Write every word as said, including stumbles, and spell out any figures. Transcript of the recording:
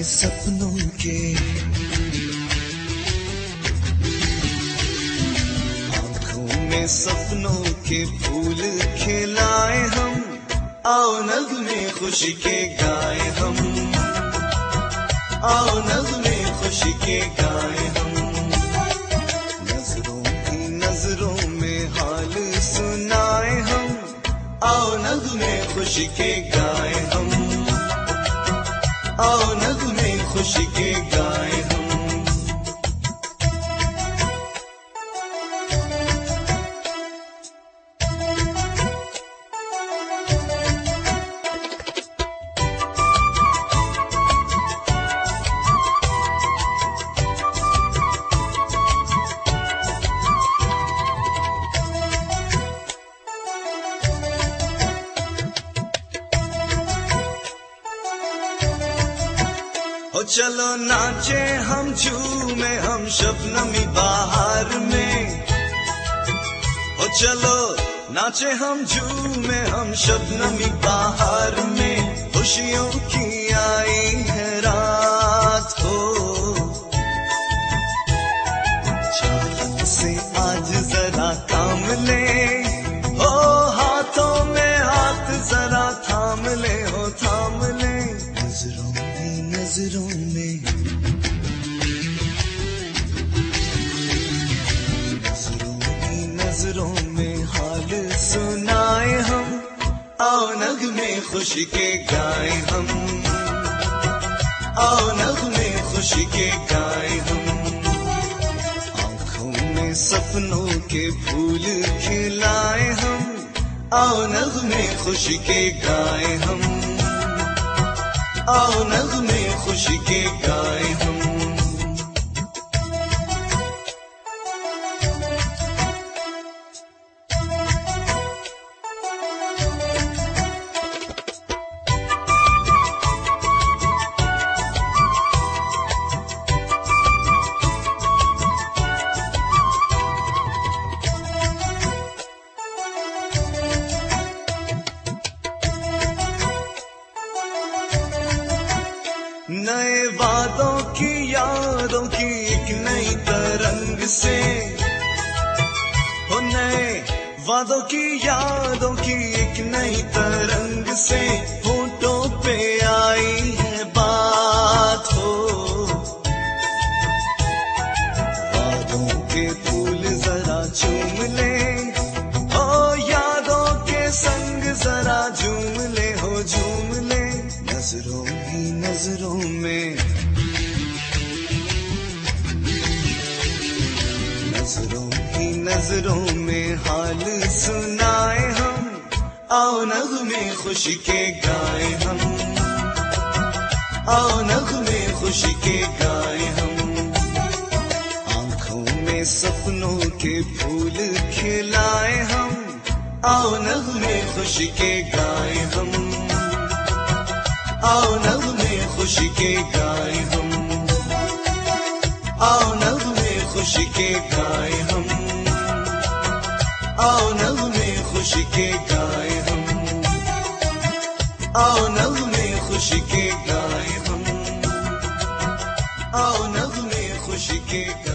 सपनों के, आंखों में सपनों के फूल खिलाए हम, आओ नग़्मे खुशी के गाए हम, आओ नग़्मे खुशी के गाए हम। नजरों की नजरों में हाल सुनाए हम, आओ नग़्मे खुशी के गाए हम, आओ नग़्मे खुशी के गाए हम। ओ चलो नाचे हम झूमे हम शबनमी बहार में, ओ चलो नाचे हम झूमे हम शबनमी बहार में। खुशियों की आई है रात हो, चाहत से आज जरा काम ले, हो हाथों में हाथ जरा थाम ले, हो थाम ले। नजरों में नजरों में, नजरों में नजरों में हाल सुनाए हम, आओ नग़्मे खुशी के गाए हम, आओ नग़्मे खुशी के गाए हम। आंखों में सपनों के फूल खिलाए हम, आओ नग़्मे खुशी के गाए हम, आओ नग़्मे खुशी के गाए हम। नए वादों की यादों की एक नई तरंग से, हो नए वादों की यादों की एक नई तरंग से, होठों पे आई है बात हो। वादों के फूल जरा चूम ले, हो यादों के संग जरा झूम ले, हो झूम ले। नजरों ही नजरों में, नजरों ही नजरों में हाल सुनाए हम, आओ नग़्मे खुशी के गाए हम, आओ नग़्मे खुशी के गाए हम। आंखों में सपनों के फूल खिलाए हम, आओ नग़्मे खुशी के गाए हम, आओ नग़्मे खुशी के गाए हम, आओ नग़्मे खुशी के गाए हम, आओ नग़्मे खुशी के गाए हम, आओ नग़्मे खुशी के गाए हम, आओ नग़्मे खुशी के